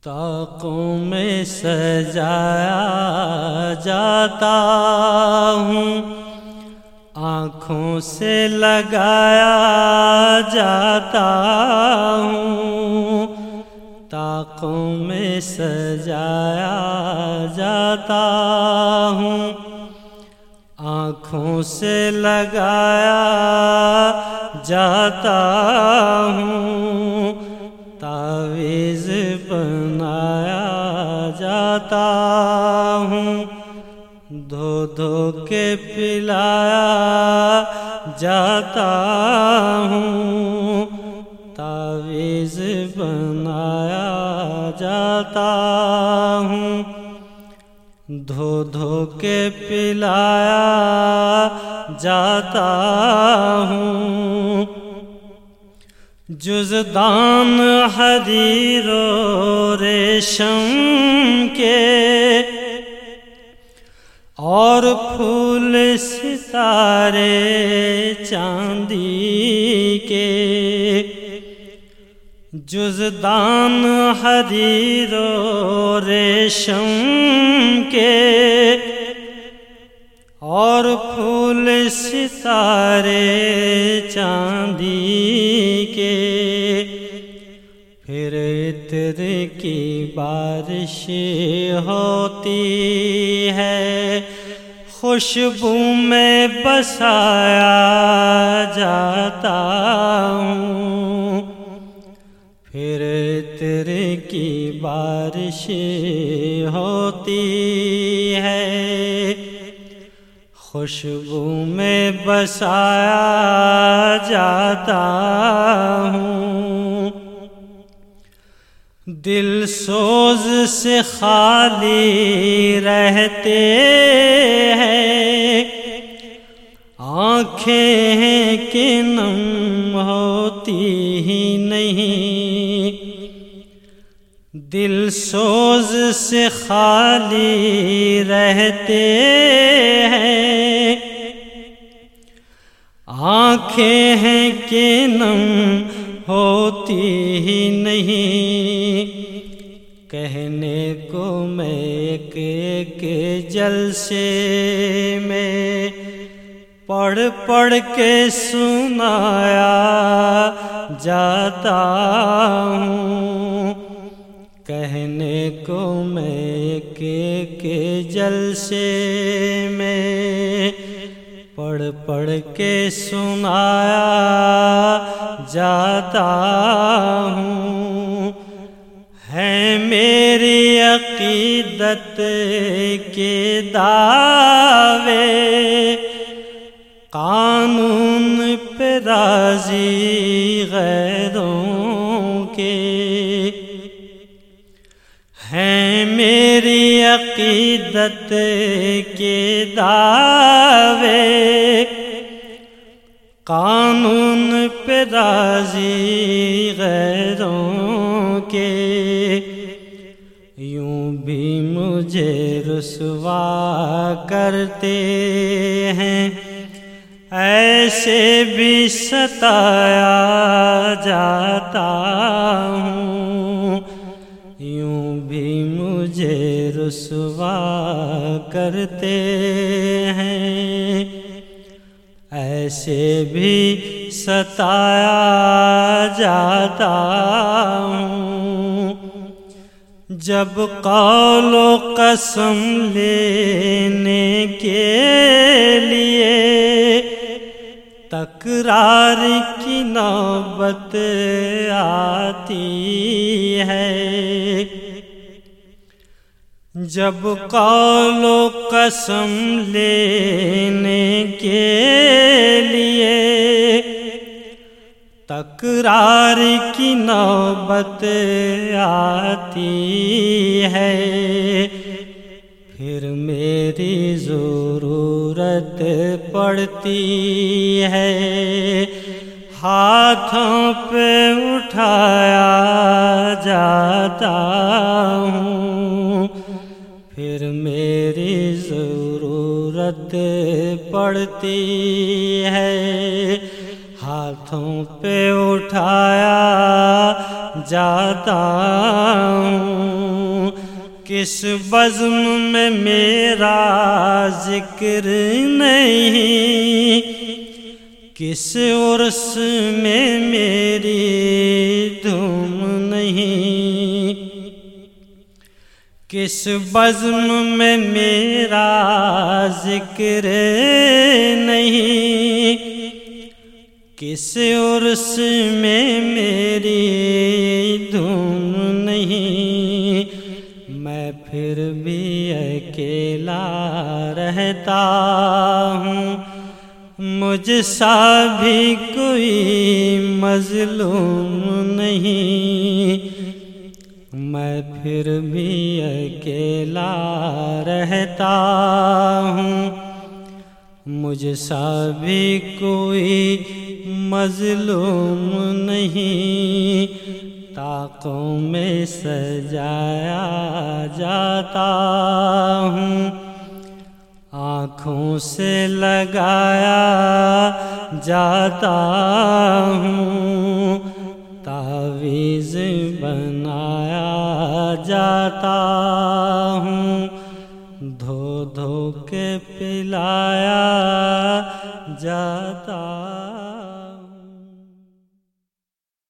طاقوں میں سجایا جاتا ہوں، آنکھوں سے لگایا جاتا ہوں، طاقوں میں سجایا جاتا ہوں، آنکھوں سے لگایا جاتا ہوں، تعویذ بنایا جاتا ہوں، دھو دھو کے پلایا جاتا ہوں، تعویذ بنایا جاتا ہوں، دھو دھو کے پلایا جاتا ہوں، جزدان حریر و ریشم کے اور پھول ستارے چاندی کے، جزدان حریر و ریشم کے اور پھول ستارے چاندی کے، پھر عطر کی بارش ہوتی ہے، خوشبو میں بسایا جاتا ہوں، پھر عطر کی بارش ہوتی ہے، خوشبو میں بسایا جاتا ہوں، دل سوز سے خالی رہتے ہیں، آنکھیں ہیں کہ نم ہوتی ہی نہیں، دل سوز سے خالی رہتے ہیں، آنکھیں ہیں کہ نم ہوتی ہی نہیں، کہنے کو میں ایک ایک جلسے میں پڑھ پڑھ کے سنایا جاتا ہوں، کہنے کو میں ایک ایک جلسے میں پڑھ پڑھ کے سنایا جاتا ہوں، ہے میری عقیدت کے دعوے قانون پہ راضی غیروں کے، ہیں میری عقیدت کے دعوے قانون پہ راضی غیروں کے، یوں بھی مجھے رسوا کرتے ہیں، ایسے بھی ستایا جاتا ہوں، یوں بھی مجھے رسوا کرتے ہیں، ایسے بھی ستایا جاتا ہوں، جب قول و قسم لینے کے لیے تکرار کی نوبت آتی ہے، جب قول و قسم لینے کے لیے تکرار کی نوبت آتی ہے، پھر میری ضرورت پڑتی ہے، ہاتھوں پہ اٹھایا جاتا ہوں، پھر میری ضرورت پڑتی ہے، ہاتھوں پہ اٹھایا جاتا ہوں، کس بزم میں میرا ذکر نہیں، کس عرس میں میری دھوم نہیں، کس بزم میں میرا ذکر نہیں، کس عرس میں میری دھوم نہیں، میں پھر بھی اکیلا رہتا ہوں، مجھ سا بھی کوئی مظلوم نہیں، میں پھر بھی اکیلا رہتا ہوں، مجھ سا بھی کوئی مظلوم نہیں، طاقوں میں سجایا جاتا ہوں، آنکھوں سے لگایا جاتا ہوں، تعویذ بنایا جاتا ہوں، دھو دھو کے پلایا جاتا